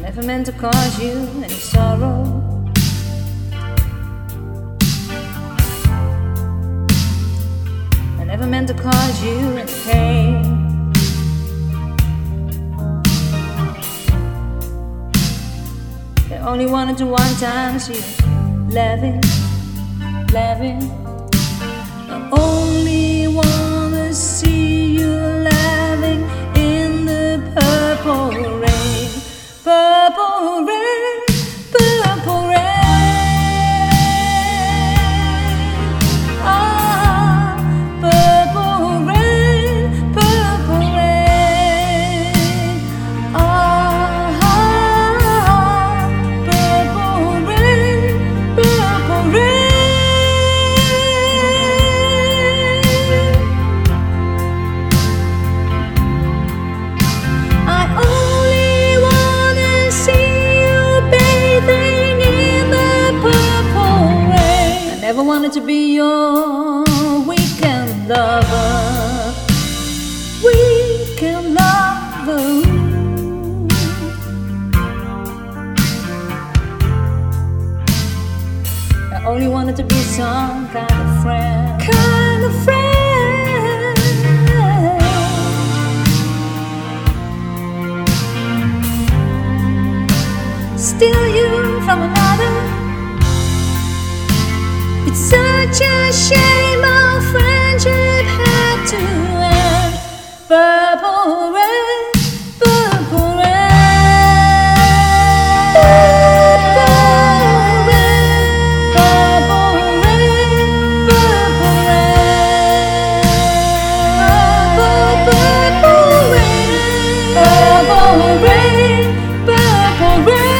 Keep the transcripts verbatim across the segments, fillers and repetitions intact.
never meant to cause you any sorrow. I never meant to cause you any pain. I only wanted to one time see you laughing, laughing. I only wanna see you laughing in the purple rain, purple rain, purple rain. Ah, purple rain, purple rain. Ah, purple rain, purple rain. I only wanna see you bathing in the purple rain. I never wanted to be your weekend lover, weekend lover. I only wanted to be some kind of friend, kind of friend. Steal you from another. It's such a shame our friendship had to end. Purple rain, purple rain, purple rain, purple rain, purple rain, purple rain, purple rain, purple rain.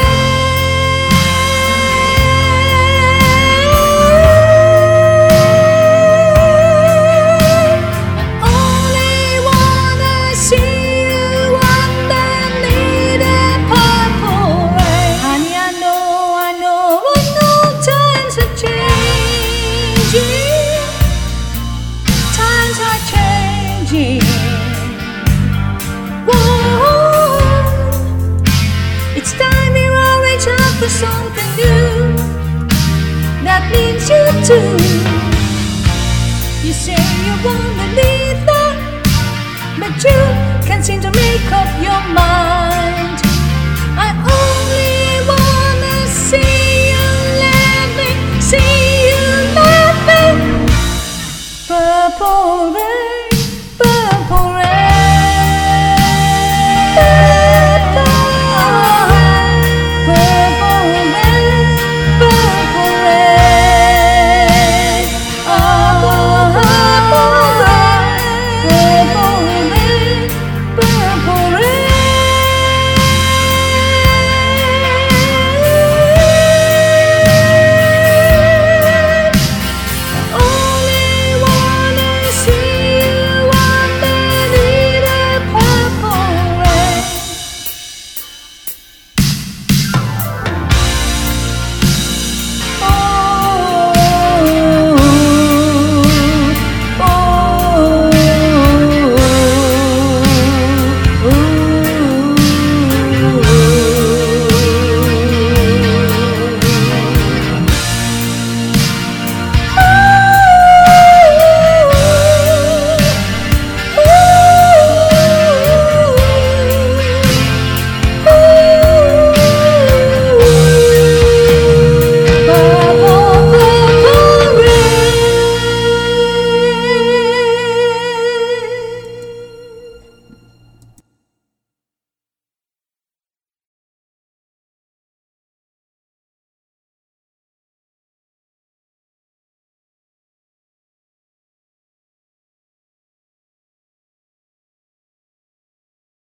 Times are changing. Whoa. It's time we all reach out for something new that means you too. You say you wanna leave that, but you can't seem to make up your mind.